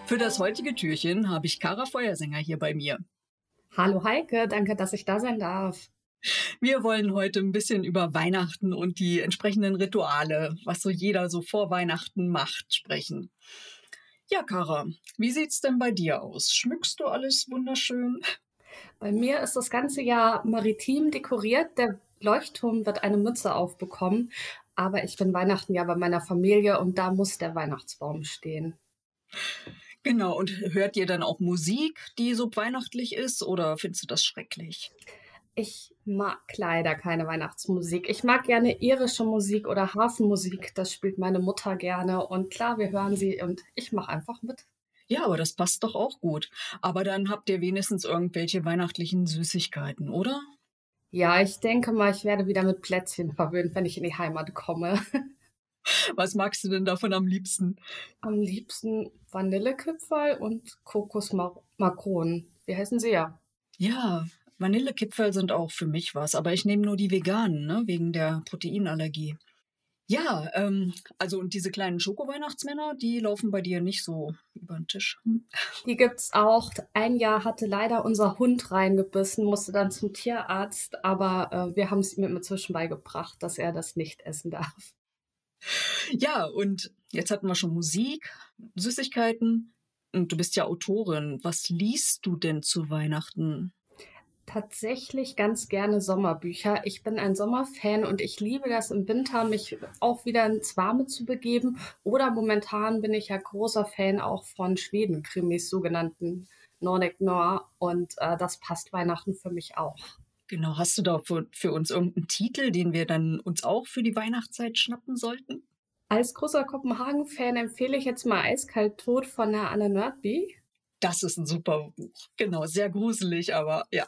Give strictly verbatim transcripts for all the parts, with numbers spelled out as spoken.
Für das heutige Türchen habe ich Kara Feuersänger hier bei mir. Hallo Heike, danke, dass ich da sein darf. Wir wollen heute ein bisschen über Weihnachten und die entsprechenden Rituale, was so jeder so vor Weihnachten macht, sprechen. Ja, Kara, wie sieht's denn bei dir aus? Schmückst du alles wunderschön? Bei mir ist das ganze Jahr maritim dekoriert. Der Leuchtturm wird eine Mütze aufbekommen, aber ich bin Weihnachten ja bei meiner Familie und da muss der Weihnachtsbaum stehen. Genau, und hört ihr dann auch Musik, die so weihnachtlich ist, oder findest du das schrecklich? Ich mag leider keine Weihnachtsmusik. Ich mag gerne irische Musik oder Hafenmusik. Das spielt meine Mutter gerne. Und klar, wir hören sie und ich mache einfach mit. Ja, aber das passt doch auch gut. Aber dann habt ihr wenigstens irgendwelche weihnachtlichen Süßigkeiten, oder? Ja, ich denke mal, ich werde wieder mit Plätzchen verwöhnt, wenn ich in die Heimat komme. Was magst du denn davon am liebsten? Am liebsten Vanillekipferl und Kokosmakronen. Wie heißen sie ja? Ja, Vanillekipferl sind auch für mich was, aber ich nehme nur die veganen, ne, wegen der Proteinallergie. Ja, ähm, also und diese kleinen Schoko-Weihnachtsmänner, die laufen bei dir nicht so über den Tisch. Hm. Die gibt's auch. Ein Jahr hatte leider unser Hund reingebissen, musste dann zum Tierarzt, aber äh, wir haben es ihm inzwischen beigebracht, dass er das nicht essen darf. Ja, und jetzt hatten wir schon Musik, Süßigkeiten und du bist ja Autorin. Was liest du denn zu Weihnachten? Tatsächlich ganz gerne Sommerbücher. Ich bin ein Sommerfan und ich liebe das im Winter, mich auch wieder ins Warme zu begeben. Oder momentan bin ich ja großer Fan auch von Schweden-Krimis, sogenannten Nordic Noir. Und äh, das passt Weihnachten für mich auch. Genau, hast du da für, für uns irgendeinen Titel, den wir dann uns auch für die Weihnachtszeit schnappen sollten? Als großer Kopenhagen-Fan empfehle ich jetzt mal Eiskalt tot von der Anne Nordby. Das ist ein super Buch. Genau, sehr gruselig, aber ja.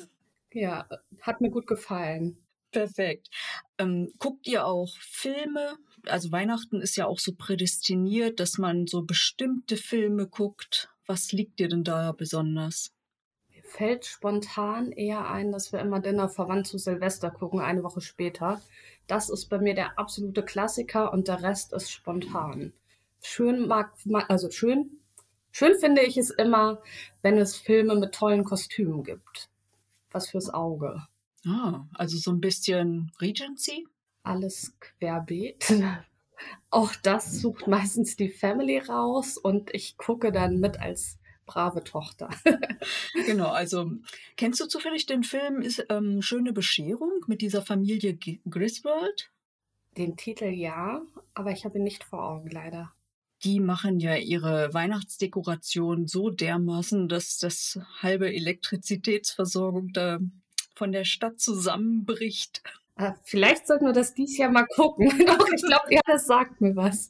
Ja, hat mir gut gefallen. Perfekt. Ähm, guckt ihr auch Filme? Also Weihnachten ist ja auch so prädestiniert, dass man so bestimmte Filme guckt. Was liegt dir denn da besonders? Mir fällt spontan eher ein, dass wir immer Dinner verwandt zu Silvester gucken, eine Woche später. Das ist bei mir der absolute Klassiker und der Rest ist spontan. Schön mag, also schön, schön finde ich es immer, wenn es Filme mit tollen Kostümen gibt. Was fürs Auge. Ah, also so ein bisschen Regency? Alles querbeet. Auch das sucht meistens die Family raus und ich gucke dann mit als brave Tochter. Genau, also kennst du zufällig den Film ist, ähm, Schöne Bescherung mit dieser Familie G- Griswold? Den Titel ja, aber ich habe ihn nicht vor Augen, leider. Die machen ja ihre Weihnachtsdekoration so dermaßen, dass das halbe Elektrizitätsversorgung da von der Stadt zusammenbricht. Äh, vielleicht sollten wir das dies Jahr mal gucken. Doch, ich glaube, ja, das sagt mir was.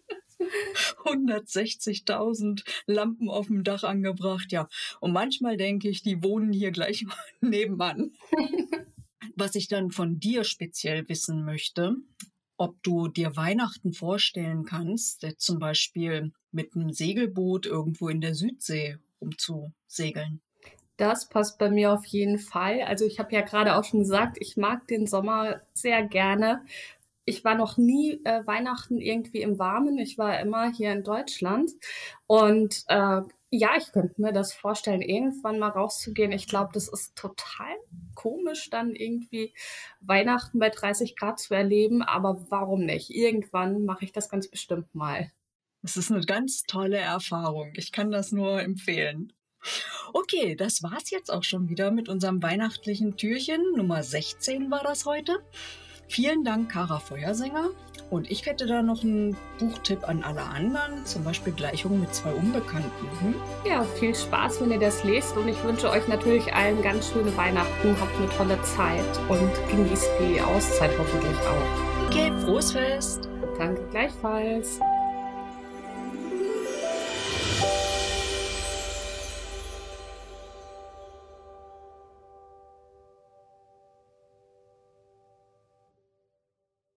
hundertsechzigtausend Lampen auf dem Dach angebracht, ja. Und manchmal denke ich, die wohnen hier gleich nebenan. Was ich dann von dir speziell wissen möchte, ob du dir Weihnachten vorstellen kannst, äh, zum Beispiel mit einem Segelboot irgendwo in der Südsee umzusegeln. Das passt bei mir auf jeden Fall. Also ich habe ja gerade auch schon gesagt, ich mag den Sommer sehr gerne. Ich war noch nie äh, Weihnachten irgendwie im Warmen. Ich war immer hier in Deutschland. Und äh, ja, ich könnte mir das vorstellen, irgendwann mal rauszugehen. Ich glaube, das ist total komisch, dann irgendwie Weihnachten bei dreißig Grad zu erleben. Aber warum nicht? Irgendwann mache ich das ganz bestimmt mal. Es ist eine ganz tolle Erfahrung. Ich kann das nur empfehlen. Okay, das war's jetzt auch schon wieder mit unserem weihnachtlichen Türchen. Nummer sechzehn war das heute. Vielen Dank, Kara Feuersänger. Und ich hätte da noch einen Buchtipp an alle anderen, zum Beispiel Gleichungen mit zwei Unbekannten. Hm? Ja, viel Spaß, wenn ihr das lest. Und ich wünsche euch natürlich allen ganz schöne Weihnachten. Habt eine tolle Zeit und genießt die Auszeit hoffentlich auch. Okay, frohes Fest. Danke gleichfalls.